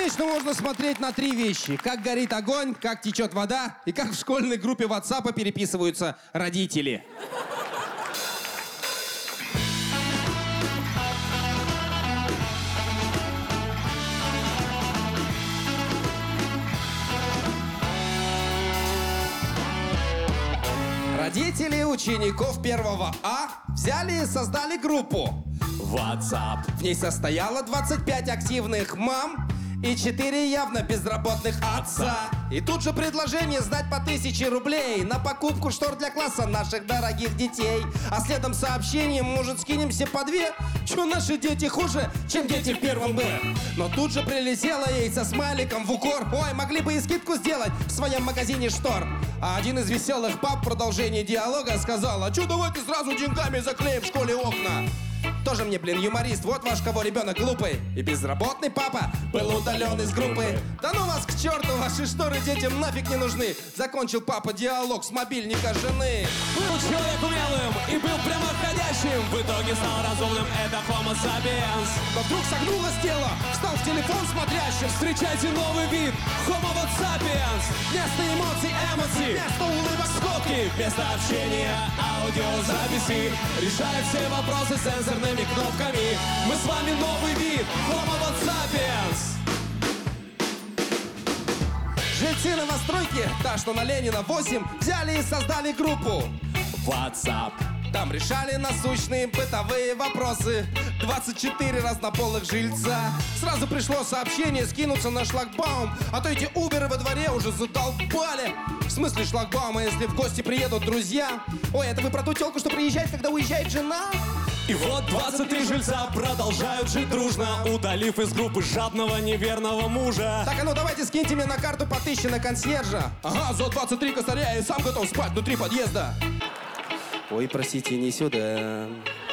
Бесконечно можно смотреть на три вещи. Как горит огонь, как течет вода и как в школьной группе WhatsApp переписываются родители. Родители учеников 1 А взяли и создали группу WhatsApp. В ней состояло 25 активных мам и 4 явно безработных отца. И тут же предложение сдать по 1000 рублей на покупку штор для класса наших дорогих детей. А следом сообщением, может, скинемся по 2? Чё, наши дети хуже, чем дети в 1 Б? Но тут же прилетела ей со смайликом в укор: ой, могли бы и скидку сделать в своем магазине штор. А один из веселых пап в продолжении диалога сказал: а чё, давайте сразу деньгами заклеим в школе окна. Тоже мне, блин, юморист, вот ваш кого ребенок глупый. И безработный папа был удален из группы. Да ну вас к черту, ваши шторы детям нафиг не нужны. Закончил папа диалог с мобильника жены. Был человек умелым и был прямоходящим. В итоге стал разумным, это Homo sapiens. Но вдруг согнулось тело, встал в телефон смотрящим. Встречайте новый вид, Homo sapiens. Вместо эмоций, вместо улыбок, скобки. Вместо общения, аудиозаписи. Решает все вопросы сенсорными кнопками. Мы с вами новый вид, Homo sapiens. Жильцы новостройки, та что на Ленина 8, взяли и создали группу WhatsApp. Там решали насущные бытовые вопросы 24 разнополых жильца. Сразу пришло сообщение скинуться на шлагбаум, а то эти уберы во дворе уже задолбали. В смысле шлагбаума, если в гости приедут друзья? Ой, это вы про ту тёлку, что приезжает, когда уезжает жена? И вот 23 жильца продолжают жить дружно, удалив из группы жадного неверного мужа. Так, а ну давайте скиньте мне на карту по 1000 на консьержа. Ага, за 23 косаря я и сам готов спать внутри подъезда. Ой, простите, не сюда.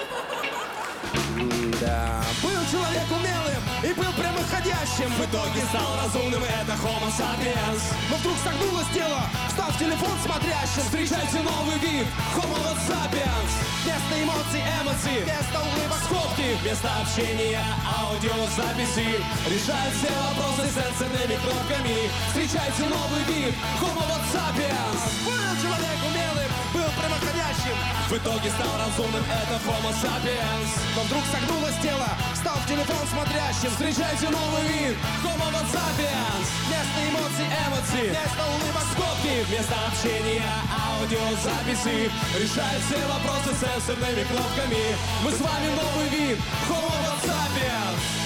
Да. Был человек умелым и был прямоходящим. В итоге стал разумным, это Homo sapiens. Но вдруг согнулось тело, встал в телефон смотрящим. Встречайте новый вид, Homo sapiens. Вместо эмоций, вместо улыбок, скобки. Вместо общения, аудиозаписи. Решает все вопросы сенсорными кнопками. Встречайте новый вид, Homo sapiens. Был человек умелым, был прямоходящим. В итоге стал разумным, это Homo sapiens. Но вдруг согнулось тело, встал в телефон смотрящим. Встречайте новый вид, Homo sapiens. Вместо эмоций, вместо улыбок, скобки. Вместо общения, аудиозаписи. Решает все вопросы сенсорными кнопками. Мы с вами новый вид, Homo sapiens.